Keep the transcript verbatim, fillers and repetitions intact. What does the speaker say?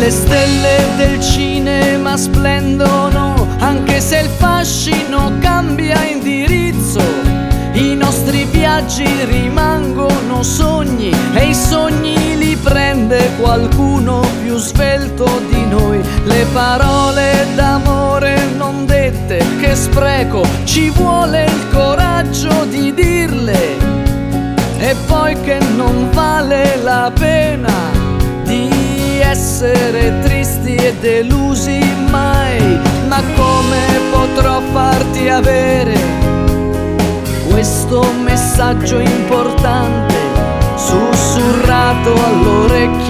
Le stelle del cinema splendono, anche se il fascino cambia indirizzo. I nostri viaggi rimangono sogni e i sogni li prende qualcuno più svelto di noi. Le parole d'amore non dette, che spreco, ci vuole il coraggio di dirle. E poi che non vale la pena di essere tristi e delusi mai. Ma come potrò farti avere questo messaggio importante sussurrato all'orecchio?